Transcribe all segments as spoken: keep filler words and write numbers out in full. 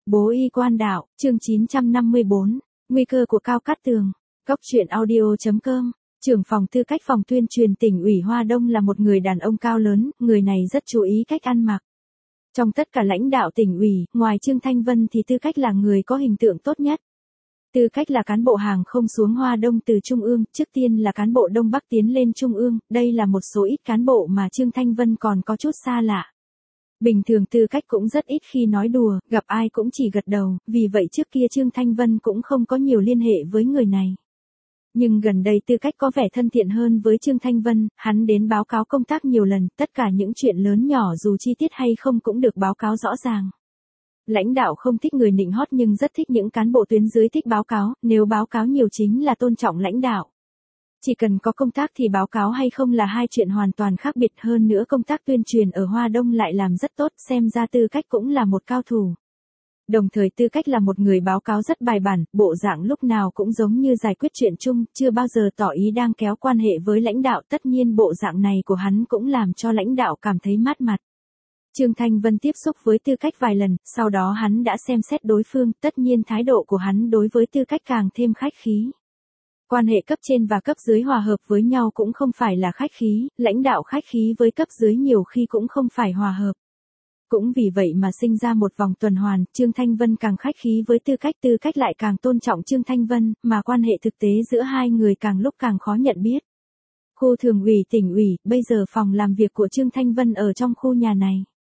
Bố y quan đạo, chương chín trăm năm mươi bốn, nguy cơ của Cao Cát Tường. Góc truyện audio chấm com. Trưởng phòng tư cách phòng tuyên truyền tỉnh ủy Hoa Đông là một người đàn ông cao lớn, người này rất chú ý cách ăn mặc. Trong tất cả lãnh đạo tỉnh ủy, ngoài Trương Thanh Vân thì Tư Cách là người có hình tượng tốt nhất. Tư Cách là cán bộ hàng không xuống Hoa Đông từ Trung ương, trước tiên là cán bộ Đông Bắc tiến lên Trung ương, đây là một số ít cán bộ mà Trương Thanh Vân còn có chút xa lạ. Bình thường Tư Cách cũng rất ít khi nói đùa, gặp ai cũng chỉ gật đầu, vì vậy trước kia Trương Thanh Vân cũng không có nhiều liên hệ với người này. Nhưng gần đây Tư Cách có vẻ thân thiện hơn với Trương Thanh Vân, hắn đến báo cáo công tác nhiều lần, tất cả những chuyện lớn nhỏ dù chi tiết hay không cũng được báo cáo rõ ràng. Lãnh đạo không thích người nịnh hót nhưng rất thích những cán bộ tuyến dưới thích báo cáo, nếu báo cáo nhiều chính là tôn trọng lãnh đạo. Chỉ cần có công tác thì báo cáo hay không là hai chuyện hoàn toàn khác biệt, hơn nữa công tác tuyên truyền ở Hoa Đông lại làm rất tốt, xem ra Tư Cách cũng là một cao thủ. Đồng thời Tư Cách là một người báo cáo rất bài bản, bộ dạng lúc nào cũng giống như giải quyết chuyện chung, chưa bao giờ tỏ ý đang kéo quan hệ với lãnh đạo, tất nhiên bộ dạng này của hắn cũng làm cho lãnh đạo cảm thấy mát mặt. Trương Thanh Vân tiếp xúc với Tư Cách vài lần, sau đó hắn đã xem xét đối phương, tất nhiên thái độ của hắn đối với Tư Cách càng thêm khách khí. Quan hệ cấp trên và cấp dưới hòa hợp với nhau cũng không phải là khách khí, lãnh đạo khách khí với cấp dưới nhiều khi cũng không phải hòa hợp. Cũng vì vậy mà sinh ra một vòng tuần hoàn, Trương Thanh Vân càng khách khí với Tư Cách, Tư Cách lại càng tôn trọng Trương Thanh Vân, mà quan hệ thực tế giữa hai người càng lúc càng khó nhận biết. Khu thường ủy tỉnh ủy, bây giờ phòng làm việc của Trương Thanh Vân ở trong khu nhà này.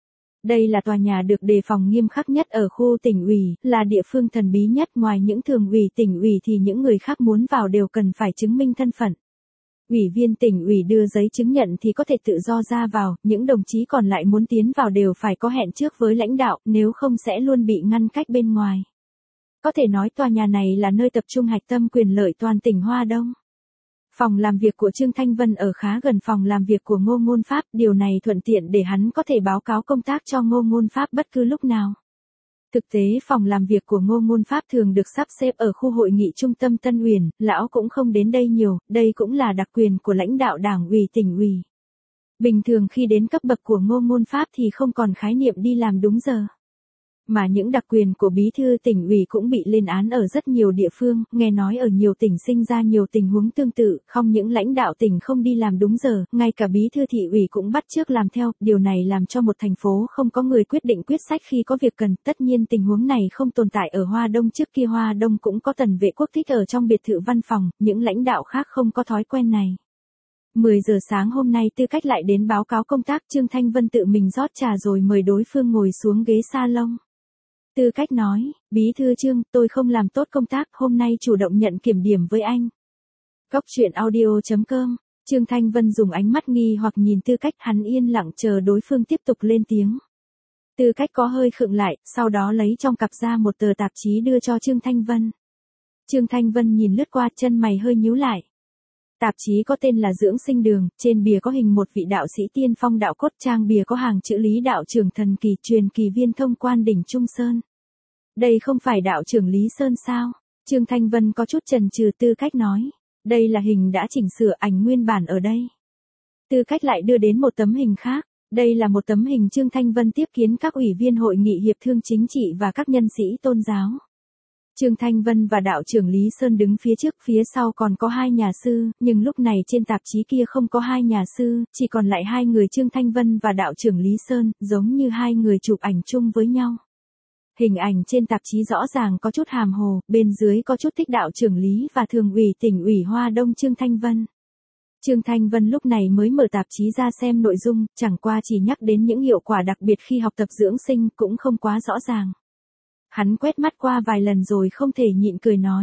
Đây là tòa nhà được đề phòng nghiêm khắc nhất ở khu tỉnh ủy, là địa phương thần bí nhất, ngoài những thường ủy tỉnh ủy thì những người khác muốn vào đều cần phải chứng minh thân phận. Ủy viên tỉnh ủy đưa giấy chứng nhận thì có thể tự do ra vào, những đồng chí còn lại muốn tiến vào đều phải có hẹn trước với lãnh đạo, nếu không sẽ luôn bị ngăn cách bên ngoài. Có thể nói tòa nhà này là nơi tập trung hạch tâm quyền lợi toàn tỉnh Hoa Đông. Phòng làm việc của Trương Thanh Vân ở khá gần phòng làm việc của Ngô Ngôn Pháp, điều này thuận tiện để hắn có thể báo cáo công tác cho Ngô Ngôn Pháp bất cứ lúc nào. Thực tế phòng làm việc của Ngô Ngôn Pháp thường được sắp xếp ở khu hội nghị trung tâm Tân Uyển, lão cũng không đến đây nhiều, đây cũng là đặc quyền của lãnh đạo đảng ủy tỉnh ủy. Bình thường khi đến cấp bậc của Ngô Ngôn Pháp thì không còn khái niệm đi làm đúng giờ. Mà những đặc quyền của bí thư tỉnh ủy cũng bị lên án ở rất nhiều địa phương, nghe nói ở nhiều tỉnh sinh ra nhiều tình huống tương tự, không những lãnh đạo tỉnh không đi làm đúng giờ, ngay cả bí thư thị ủy cũng bắt chước làm theo, điều này làm cho một thành phố không có người quyết định quyết sách khi có việc cần, tất nhiên tình huống này không tồn tại ở Hoa Đông, trước kia Hoa Đông cũng có tần vệ quốc thích ở trong biệt thự văn phòng, những lãnh đạo khác không có thói quen này. mười giờ sáng hôm nay Tư Cách lại đến báo cáo công tác, Trương Thanh Vân tự mình rót trà rồi mời đối phương ngồi xuống ghế salon. Tư Cách nói, bí thư Trương, tôi không làm tốt công tác, hôm nay chủ động nhận kiểm điểm với anh. Góc truyện audio chấm com. Trương Thanh Vân dùng ánh mắt nghi hoặc nhìn Tư Cách, hắn yên lặng chờ đối phương tiếp tục lên tiếng. Tư Cách có hơi khựng lại, sau đó lấy trong cặp ra một tờ tạp chí đưa cho Trương Thanh Vân. Trương Thanh Vân nhìn lướt qua, chân mày hơi nhíu lại. Tạp chí có tên là Dưỡng Sinh Đường, trên bìa có hình một vị đạo sĩ tiên phong đạo cốt, trang bìa có hàng chữ Lý đạo trưởng thần kỳ, truyền kỳ viên thông quan đỉnh Trung Sơn. Đây không phải đạo trưởng Lý Sơn sao? Trương Thanh Vân có chút chần chừ. Tư Cách nói. Đây là hình đã chỉnh sửa, ảnh nguyên bản ở đây. Tư Cách lại đưa đến một tấm hình khác. Đây là một tấm hình Trương Thanh Vân tiếp kiến các ủy viên hội nghị hiệp thương chính trị và các nhân sĩ tôn giáo. Trương Thanh Vân và đạo trưởng Lý Sơn đứng phía trước, phía sau còn có hai nhà sư, nhưng lúc này trên tạp chí kia không có hai nhà sư, chỉ còn lại hai người Trương Thanh Vân và đạo trưởng Lý Sơn, giống như hai người chụp ảnh chung với nhau. Hình ảnh trên tạp chí rõ ràng có chút hàm hồ, bên dưới có chút tích đạo trưởng Lý và thường ủy tỉnh ủy Hoa Đông Trương Thanh Vân. Trương Thanh Vân lúc này mới mở tạp chí ra xem nội dung, chẳng qua chỉ nhắc đến những hiệu quả đặc biệt khi học tập dưỡng sinh, cũng không quá rõ ràng. Hắn quét mắt qua vài lần rồi không thể nhịn cười nói.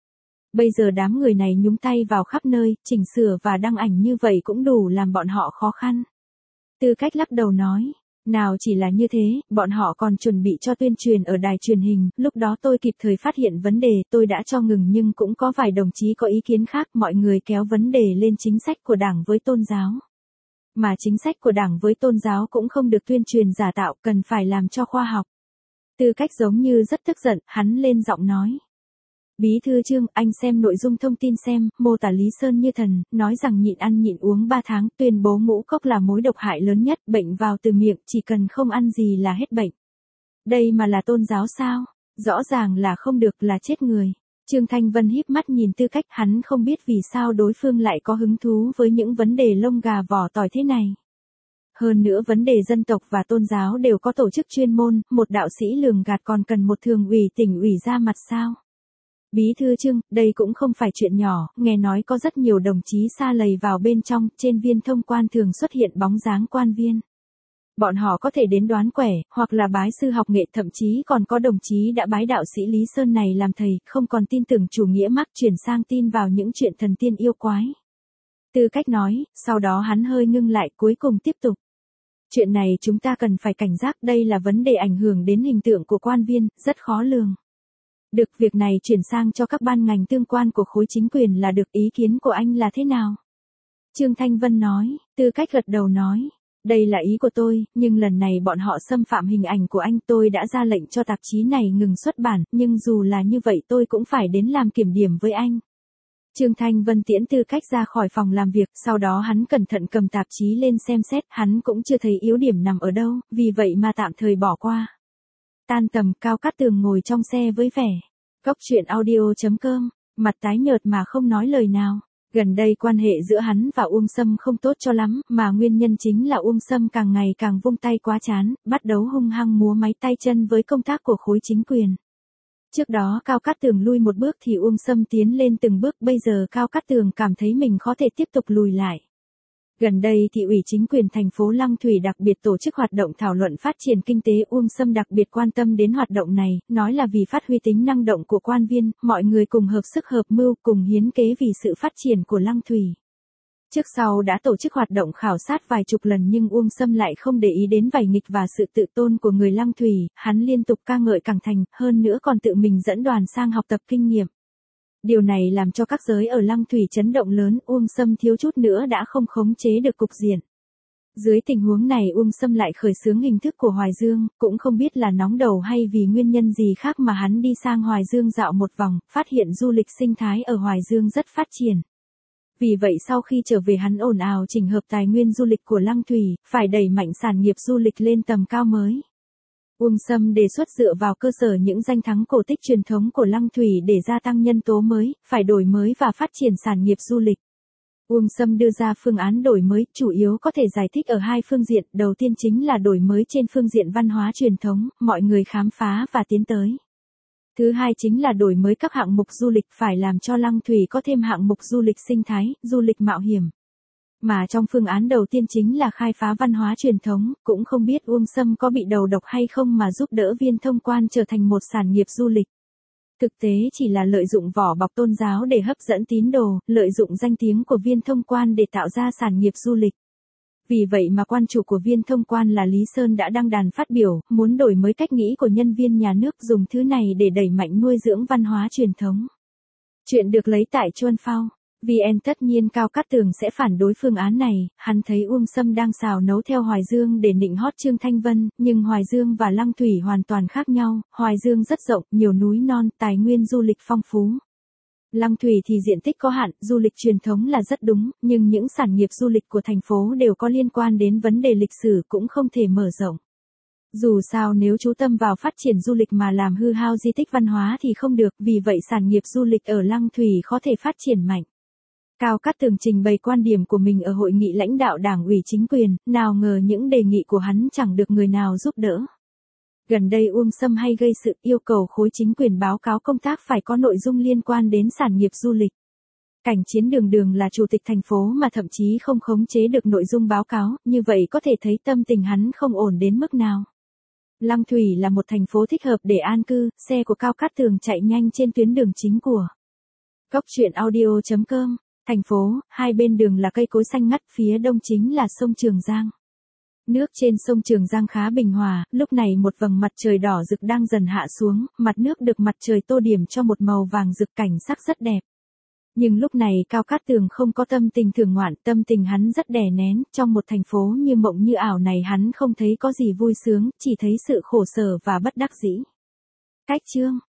Bây giờ đám người này nhúng tay vào khắp nơi, chỉnh sửa và đăng ảnh như vậy cũng đủ làm bọn họ khó khăn. Tư Cách lắc đầu nói. Nào chỉ là như thế, bọn họ còn chuẩn bị cho tuyên truyền ở đài truyền hình, lúc đó tôi kịp thời phát hiện vấn đề, tôi đã cho ngừng nhưng cũng có vài đồng chí có ý kiến khác, mọi người kéo vấn đề lên chính sách của Đảng với tôn giáo. Mà chính sách của Đảng với tôn giáo cũng không được tuyên truyền giả tạo, cần phải làm cho khoa học. Tư Cách giống như rất tức giận, hắn lên giọng nói. Bí thư Trương, anh xem nội dung thông tin xem, mô tả Lý Sơn như thần, nói rằng nhịn ăn nhịn uống ba tháng, tuyên bố ngũ cốc là mối độc hại lớn nhất, bệnh vào từ miệng, chỉ cần không ăn gì là hết bệnh. Đây mà là tôn giáo sao? Rõ ràng là không được, là chết người. Trương Thanh Vân híp mắt nhìn Tư Cách, hắn không biết vì sao đối phương lại có hứng thú với những vấn đề lông gà vỏ tỏi thế này. Hơn nữa vấn đề dân tộc và tôn giáo đều có tổ chức chuyên môn, một đạo sĩ lường gạt còn cần một thường ủy tỉnh ủy ra mặt sao? Bí thư Trương, đây cũng không phải chuyện nhỏ, nghe nói có rất nhiều đồng chí sa lầy vào bên trong, trên viên thông quan thường xuất hiện bóng dáng quan viên. Bọn họ có thể đến đoán quẻ, hoặc là bái sư học nghệ, thậm chí còn có đồng chí đã bái đạo sĩ Lý Sơn này làm thầy, không còn tin tưởng chủ nghĩa Mác, chuyển sang tin vào những chuyện thần tiên yêu quái. Tư Cách nói, sau đó hắn hơi ngưng lại, cuối cùng tiếp tục. Chuyện này chúng ta cần phải cảnh giác, đây là vấn đề ảnh hưởng đến hình tượng của quan viên, rất khó lường. Được, việc này chuyển sang cho các ban ngành tương quan của khối chính quyền là được, ý kiến của anh là thế nào? Trương Thanh Vân nói. Tư Cách gật đầu nói. Đây là ý của tôi, nhưng lần này bọn họ xâm phạm hình ảnh của anh, tôi đã ra lệnh cho tạp chí này ngừng xuất bản, nhưng dù là như vậy tôi cũng phải đến làm kiểm điểm với anh. Trương Thanh Vân tiễn Tư Cách ra khỏi phòng làm việc, sau đó hắn cẩn thận cầm tạp chí lên xem xét, hắn cũng chưa thấy yếu điểm nằm ở đâu, vì vậy mà tạm thời bỏ qua. Tan tầm, Cao Cát Tường ngồi trong xe với vẻ Góc Chuyện Audio chấm com, mặt tái nhợt mà không nói lời nào. Gần đây quan hệ giữa hắn và Uông Sâm không tốt cho lắm, mà nguyên nhân chính là Uông Sâm càng ngày càng vung tay quá chán, bắt đầu hung hăng múa máy tay chân với công tác của khối chính quyền. Trước đó Cao Cát Tường lui một bước thì Uông Sâm tiến lên từng bước, bây giờ Cao Cát Tường cảm thấy mình có thể tiếp tục lùi lại. Gần đây thị ủy chính quyền thành phố Lăng Thủy đặc biệt tổ chức hoạt động thảo luận phát triển kinh tế, Uông Sâm đặc biệt quan tâm đến hoạt động này, nói là vì phát huy tính năng động của quan viên, mọi người cùng hợp sức hợp mưu cùng hiến kế vì sự phát triển của Lăng Thủy. Trước sau đã tổ chức hoạt động khảo sát vài chục lần nhưng Uông Sâm lại không để ý đến vảy nghịch và sự tự tôn của người Lăng Thủy, hắn liên tục ca ngợi Cảng Thành, hơn nữa còn tự mình dẫn đoàn sang học tập kinh nghiệm. Điều này làm cho các giới ở Lăng Thủy chấn động lớn, Uông Sâm thiếu chút nữa đã không khống chế được cục diện. Dưới tình huống này Uông Sâm lại khởi xướng hình thức của Hoài Dương, cũng không biết là nóng đầu hay vì nguyên nhân gì khác mà hắn đi sang Hoài Dương dạo một vòng, phát hiện du lịch sinh thái ở Hoài Dương rất phát triển. Vì vậy sau khi trở về hắn ồn ào chỉnh hợp tài nguyên du lịch của Lăng Thủy, phải đẩy mạnh sản nghiệp du lịch lên tầm cao mới. Uông Sâm đề xuất dựa vào cơ sở những danh thắng cổ tích truyền thống của Lăng Thủy để gia tăng nhân tố mới, phải đổi mới và phát triển sản nghiệp du lịch. Uông Sâm đưa ra phương án đổi mới, chủ yếu có thể giải thích ở hai phương diện, đầu tiên chính là đổi mới trên phương diện văn hóa truyền thống, mọi người khám phá và tiến tới. Thứ hai chính là đổi mới các hạng mục du lịch, phải làm cho Lăng Thủy có thêm hạng mục du lịch sinh thái, du lịch mạo hiểm. Mà trong phương án đầu tiên chính là khai phá văn hóa truyền thống, cũng không biết Uông Sâm có bị đầu độc hay không mà giúp đỡ Viên Thông Quan trở thành một sản nghiệp du lịch. Thực tế chỉ là lợi dụng vỏ bọc tôn giáo để hấp dẫn tín đồ, lợi dụng danh tiếng của Viên Thông Quan để tạo ra sản nghiệp du lịch. Vì vậy mà quan chủ của Viên Thông Quan là Lý Sơn đã đăng đàn phát biểu, muốn đổi mới cách nghĩ của nhân viên nhà nước dùng thứ này để đẩy mạnh nuôi dưỡng văn hóa truyền thống. Chuyện được lấy tại Chuan Phao. vê en tất nhiên Cao Cát Tường sẽ phản đối phương án này, hắn thấy Uông Sâm đang xào nấu theo Hoài Dương để nịnh hót Trương Thanh Vân, nhưng Hoài Dương và Lăng Thủy hoàn toàn khác nhau, Hoài Dương rất rộng, nhiều núi non, tài nguyên du lịch phong phú. Lăng Thủy thì diện tích có hạn, du lịch truyền thống là rất đúng, nhưng những sản nghiệp du lịch của thành phố đều có liên quan đến vấn đề lịch sử cũng không thể mở rộng. Dù sao nếu chú tâm vào phát triển du lịch mà làm hư hao di tích văn hóa thì không được, vì vậy sản nghiệp du lịch ở Lăng Thủy có thể phát triển mạnh. Cao Cát Tường trình bày quan điểm của mình ở hội nghị lãnh đạo đảng ủy chính quyền, nào ngờ những đề nghị của hắn chẳng được người nào giúp đỡ. Gần đây Uông Sâm hay gây sự, yêu cầu khối chính quyền báo cáo công tác phải có nội dung liên quan đến sản nghiệp du lịch. Cảnh Chiến đường đường là chủ tịch thành phố mà thậm chí không khống chế được nội dung báo cáo, như vậy có thể thấy tâm tình hắn không ổn đến mức nào. Lăng Thủy là một thành phố thích hợp để an cư, xe của Cao Cát Tường chạy nhanh trên tuyến đường chính của Góc Chuyện Audio chấm com. Thành phố, hai bên đường là cây cối xanh ngắt, phía đông chính là sông Trường Giang. Nước trên sông Trường Giang khá bình hòa, lúc này một vầng mặt trời đỏ rực đang dần hạ xuống, mặt nước được mặt trời tô điểm cho một màu vàng rực, cảnh sắc rất đẹp. Nhưng lúc này Cao Cát Tường không có tâm tình thưởng ngoạn, tâm tình hắn rất đè nén, trong một thành phố như mộng như ảo này hắn không thấy có gì vui sướng, chỉ thấy sự khổ sở và bất đắc dĩ. Cách chương